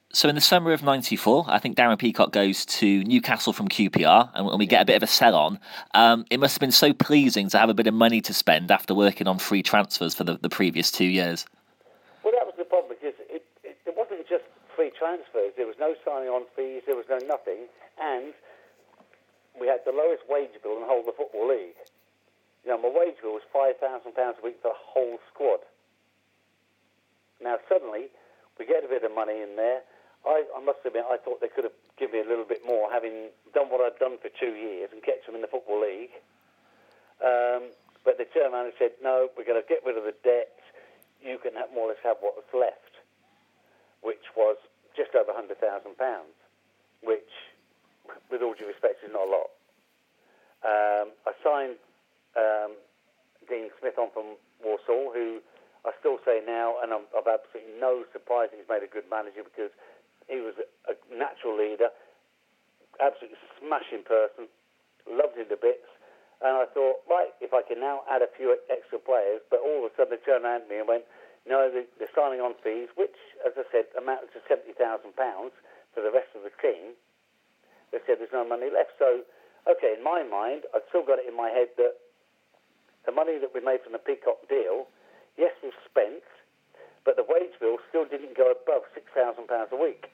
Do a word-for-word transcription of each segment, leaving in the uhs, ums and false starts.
So in the summer of ninety-four, I think Darren Peacock goes to Newcastle from Q P R, and we get a bit of a sell-on. Um, it must have been so pleasing to have a bit of money to spend after working on free transfers for the, the previous two years. Well, that was the problem, because it, it, it wasn't just free transfers. There was no signing on fees, there was no nothing, and we had the lowest wage bill in the whole of the Football League. You know, my wage bill was five thousand pounds a week for the whole squad. Now, suddenly, we get a bit of money in there. I, I must admit, I thought they could have given me a little bit more, having done what I'd done for two years and kept them in the Football League. Um, but they turned around and said, no, we're going to get rid of the debt. You can have, more or less have what was left, which was just over one hundred thousand pounds, which, with all due respect, is not a lot. Um, I signed um, Dean Smith on from Walsall, who I still say now, and I'm, I've absolutely no surprise he's made a good manager, because he was a, a natural leader, absolutely smashing person, loved him to bits. And I thought, right, if I can now add a few extra players, but all of a sudden they turned around to me and went, no, the, the signing on fees, which, as I said, amounted to seventy thousand pounds for the rest of the team, they said there's no money left. So, okay, in my mind, I've still got it in my head that the money that we made from the Peacock deal, yes, we've spent, but the wage bill still didn't go above six thousand pounds a week.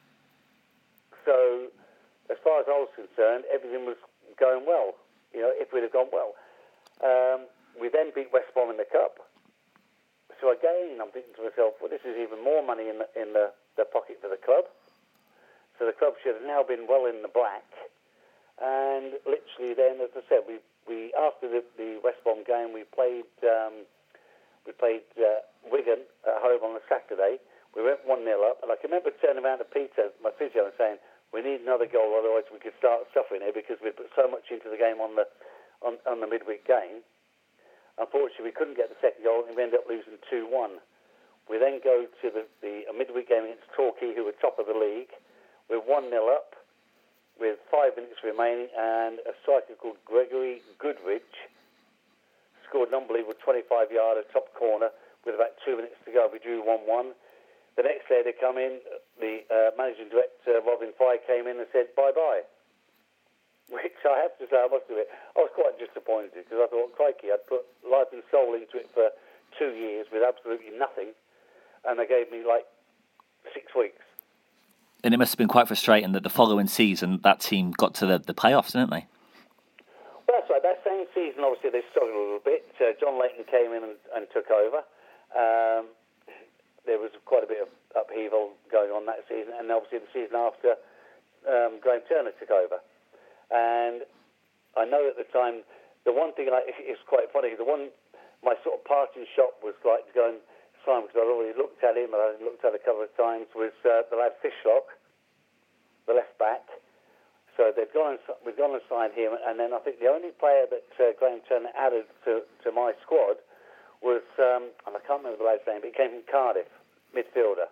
So, as far as I was concerned, everything was going well, you know, if we'd have gone well. Um, we then beat West Brom in the Cup. So again, I'm thinking to myself, well, this is even more money in the, in the, the pocket for the club. So the club should have now been well in the black. And literally then, as I said, we, we after the, the West Brom game, we played... Um, We played uh, Wigan at home on a Saturday. We went one nil up, and I can remember turning around to Peter, my physio, and saying, we need another goal, otherwise we could start suffering here, because we put so much into the game on the on, on the midweek game. Unfortunately, we couldn't get the second goal, and we ended up losing two one. We then go to the, the a midweek game against Torquay, who were top of the league. We're one nil up with five minutes remaining, and a striker called Gregory Goodrich scored an unbelievable twenty-five yarder top corner with about two minutes to go. We drew one one. The next day they come in, the uh, managing director, Robin Fry, came in and said, bye-bye. Which I have to say, I must admit, I was quite disappointed, because I thought, crikey, I'd put life and soul into it for two years with absolutely nothing, and they gave me, like, six weeks. And it must have been quite frustrating that the following season, that team got to the, the playoffs, didn't they? Well, that's right. That same season, obviously, they struggled a little bit. Uh, John Layton came in and, and took over. Um, there was quite a bit of upheaval going on that season, and obviously the season after, um, Graham Turner took over. And I know at the time, the one thing, like, it's quite funny, the one, my sort of parting shot was like to go and sign, because I'd already looked at him, and I looked at him a couple of times, was uh, the lad Fishlock, the left back. So they've gone and, we've gone and signed him, and then I think the only player that uh, Graham Turner added to, to my squad was, um, and I can't remember the lad's name, but he came from Cardiff, midfielder.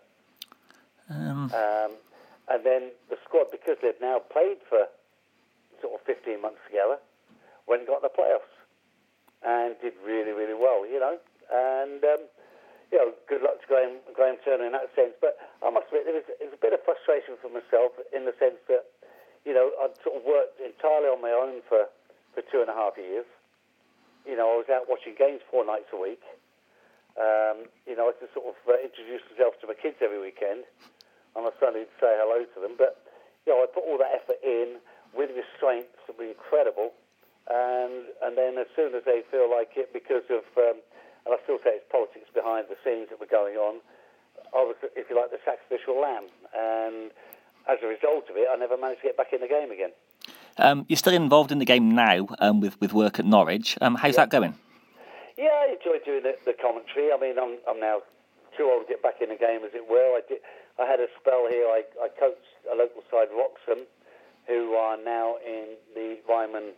Um. Um, and then the squad, because they've now played for sort of fifteen months together, went and got the playoffs and did really, really well, you know. And, um, you know, good luck to Graham, Graham Turner in that sense. But I must admit, there was, there was a bit of frustration for myself in the sense that, you know, I'd sort of worked entirely on my own for, for two and a half years. You know, I was out watching games four nights a week. Um, you know, I had to sort of uh, introduce myself to my kids every weekend on a Sunday to say hello to them. But, you know, I put all that effort in with restraints that were incredible. And and then as soon as they feel like it, because of, um, and I still say it's politics behind the scenes that were going on, I was, if you like, the sacrificial lamb. And as a result of it, I never managed to get back in the game again. Um, you're still involved in the game now um, with, with work at Norwich. Um, how's yeah. that going? Yeah, I enjoy doing the, the commentary. I mean, I'm I'm now too old to get back in the game, as it were. I did. I had a spell here. I, I coached a local side, Wroxham, who are now in the Ryman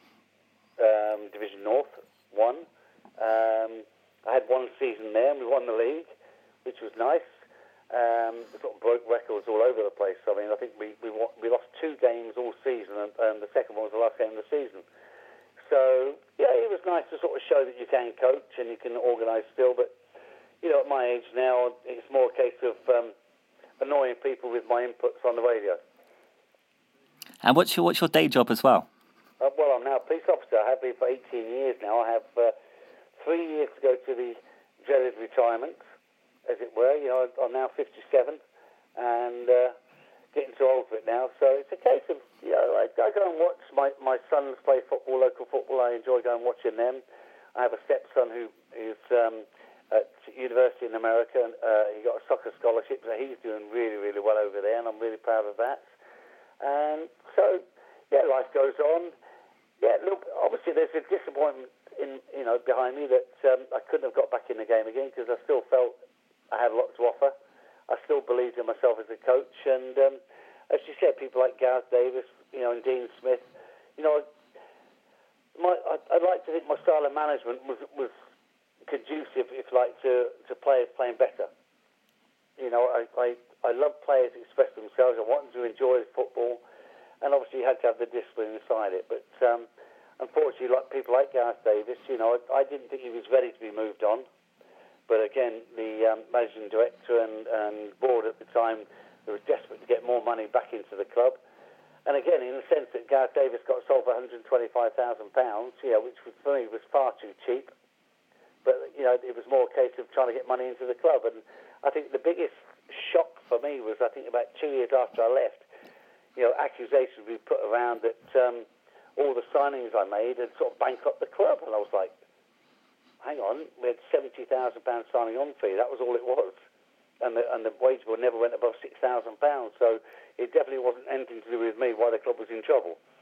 um, Division North one. Um, I had one season there, and we won the league, which was nice. Um, we sort of broke records all over the place. I mean, I think we we, we lost two games all season, and, and the second one was the last game of the season. So, yeah, it was nice to sort of show that you can coach and you can organise still. But, you know, at my age now, it's more a case of um, annoying annoying people with my inputs on the radio. And what's your what's your day job as well? Uh, well, I'm now a police officer. I have been for eighteen years now. I have uh, three years to go to the dreaded retirement, as it were. You know, I'm now fifty-seven, and uh, getting too old for it now. So it's a case of, you know, I, I go and watch my, my sons play football, local football. I enjoy going watching them. I have a stepson who is um, at university in America, and uh, he got a soccer scholarship, so he's doing really, really well over there, and I'm really proud of that. And so, yeah, life goes on. Yeah, look, obviously there's a disappointment in, you know, behind me that um, I couldn't have got back in the game again, because I still felt I had a lot to offer. I still believed in myself as a coach, and um, as you said, people like Gareth Davis, you know, and Dean Smith, you know, my, I, I'd like to think my style of management was was conducive, if like, to, to players playing better. You know, I, I, I love players who express themselves. I want them to enjoy football, and obviously you had to have the discipline inside it. But um, unfortunately, like people like Gareth Davis, you know, I, I didn't think he was ready to be moved on. But again, the um, managing director and, and board at the time, they were desperate to get more money back into the club. And again, in the sense that Gareth Davis got sold for one hundred twenty-five thousand pounds, you know, which for me was far too cheap. But, you know, it was more a case of trying to get money into the club. And I think the biggest shock for me was, I think, about two years after I left, you know, accusations we put around that um, all the signings I made had sort of bankrupt the club. And I was like, hang on, we had seventy thousand pounds signing on fee. That was all it was. And the, and the wage bill never went above six thousand pounds. So it definitely wasn't anything to do with me why the club was in trouble.